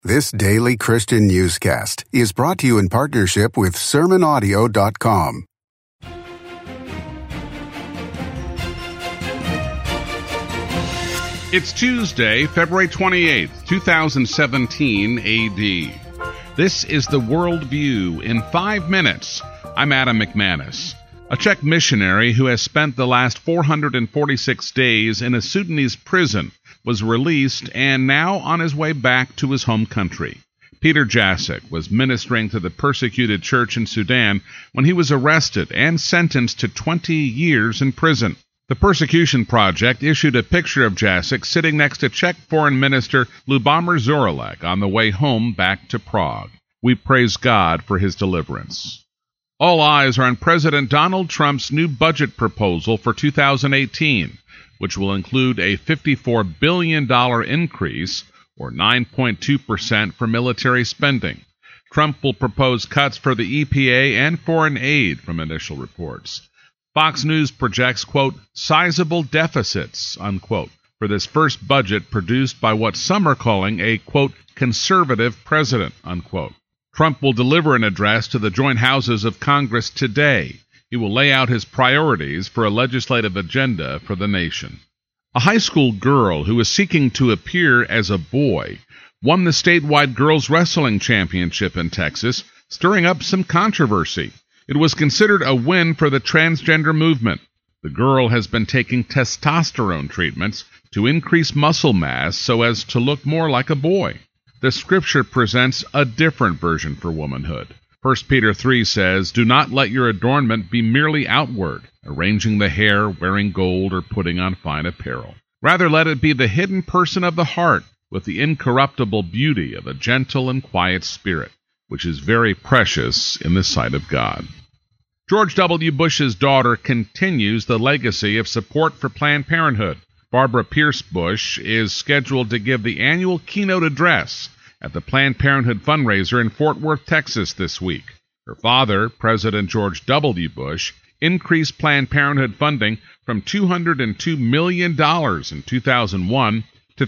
This daily Christian newscast is brought to you in partnership with SermonAudio.com. It's Tuesday, February 28th, 2017 AD. This is the World View in 5 minutes. I'm Adam McManus. A Czech missionary who has spent the last 446 days in a Sudanese prison was released and now on his way back to his home country. Peter Jasek was ministering to the persecuted church in Sudan when he was arrested and sentenced to 20 years in prison. The Persecution Project issued a picture of Jasek sitting next to Czech Foreign Minister Lubomir Zaoralek on the way home back to Prague. We praise God for his deliverance. All eyes are on President Donald Trump's new budget proposal for 2018, which will include a $54 billion increase, or 9.2% for military spending. Trump will propose cuts for the EPA and foreign aid from initial reports. Fox News projects, quote, sizable deficits, unquote, for this first budget produced by what some are calling a, quote, conservative president, unquote. Trump will deliver an address to the joint houses of Congress today. He will lay out his priorities for a legislative agenda for the nation. A high school girl who is seeking to appear as a boy won the statewide girls wrestling championship in Texas, stirring up some controversy. It was considered a win for the transgender movement. The girl has been taking testosterone treatments to increase muscle mass so as to look more like a boy. The scripture presents a different version for womanhood. 1 Peter 3 says, do not let your adornment be merely outward, arranging the hair, wearing gold, or putting on fine apparel. Rather, let it be the hidden person of the heart, with the incorruptible beauty of a gentle and quiet spirit, which is very precious in the sight of God. George W. Bush's daughter continues the legacy of support for Planned Parenthood. Barbara Pierce Bush is scheduled to give the annual keynote address at the Planned Parenthood fundraiser in Fort Worth, Texas this week. Her father, President George W. Bush, increased Planned Parenthood funding from $202 million in 2001 to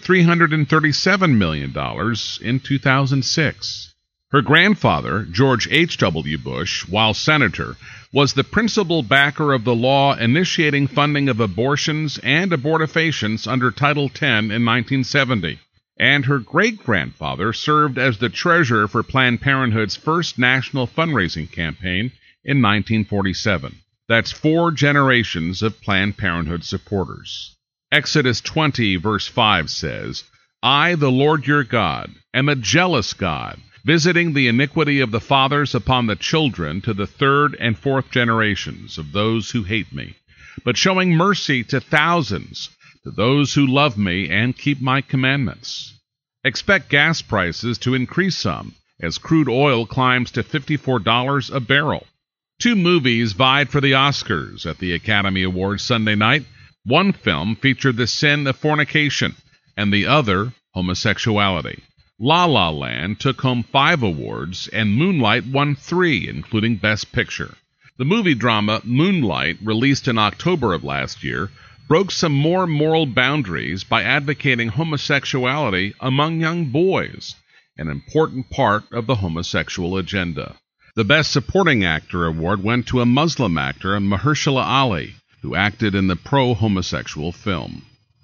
$337 million in 2006. Her grandfather, George H.W. Bush, while senator, was the principal backer of the law initiating funding of abortions and abortifacients under Title X in 1970. And her great-grandfather served as the treasurer for Planned Parenthood's first national fundraising campaign in 1947. That's 4 generations of Planned Parenthood supporters. Exodus 20, verse 5 says, I, the Lord your God, am a jealous God, visiting the iniquity of the fathers upon the children to the 3rd and 4th generations of those who hate me, but showing mercy to thousands, to those who love me and keep my commandments. Expect gas prices to increase some, as crude oil climbs to $54 a barrel. 2 movies vied for the Oscars at the Academy Awards Sunday night. One film featured the sin of fornication, and the other, homosexuality. La La Land took home 5 awards, and Moonlight won 3, including Best Picture. The movie drama Moonlight, released in October of last year, broke some more moral boundaries by advocating homosexuality among young boys, an important part of the homosexual agenda. The Best Supporting Actor award went to a Muslim actor, Mahershala Ali, who acted in the pro-homosexual film.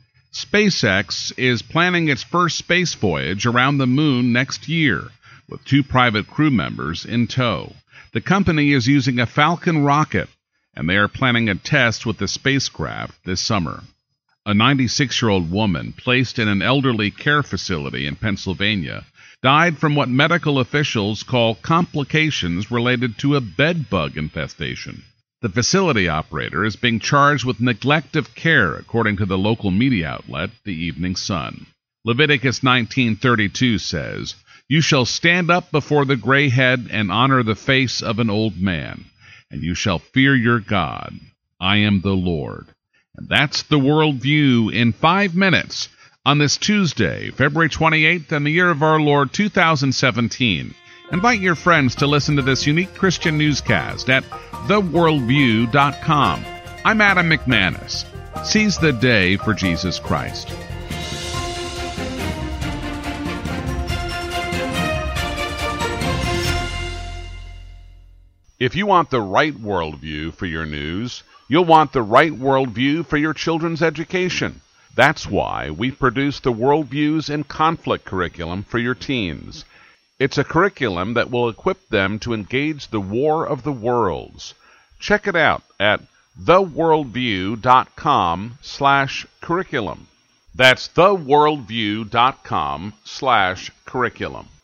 SpaceX is planning its first space voyage around the moon next year, with 2 private crew members in tow. The company is using a Falcon rocket, and they are planning a test with the spacecraft this summer. A 96-year-old woman placed in an elderly care facility in Pennsylvania died from what medical officials call complications related to a bed bug infestation. The facility operator is being charged with neglect of care, according to the local media outlet, the Evening Sun. Leviticus 19:32 says, You shall stand up before the gray head and honor the face of an old man, and you shall fear your God. I am the Lord. And that's the World View in 5 minutes on this Tuesday, February 28th, in the year of our Lord 2017. Invite your friends to listen to this unique Christian newscast at theworldview.com. I'm Adam McManus. Seize the day for Jesus Christ. If you want the right worldview for your news, you'll want the right worldview for your children's education. That's why we produce the Worldviews in Conflict curriculum for your teens. It's a curriculum that will equip them to engage the war of the worlds. Check it out at theworldview.com/curriculum. That's theworldview.com/curriculum.